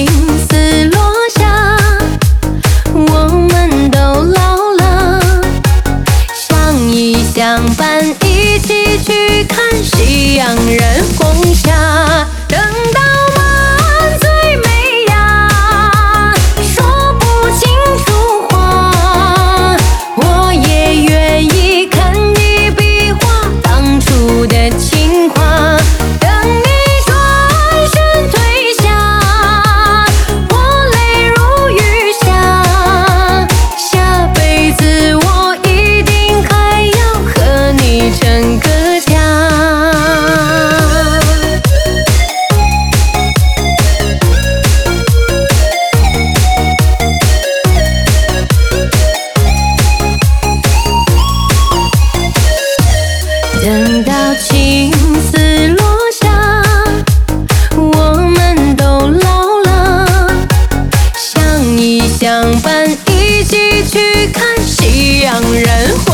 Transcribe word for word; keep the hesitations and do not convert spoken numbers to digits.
丝落下，我们都老了，相依相伴，一起去看夕阳染红霞。等到满嘴美呀，说不清楚话，我也愿意看你比划当初的情话。等你转身退下，我泪如雨下，下辈子我一定还要和你成个家。等到青丝落下，我们都老了，相依相伴，一起去看夕阳染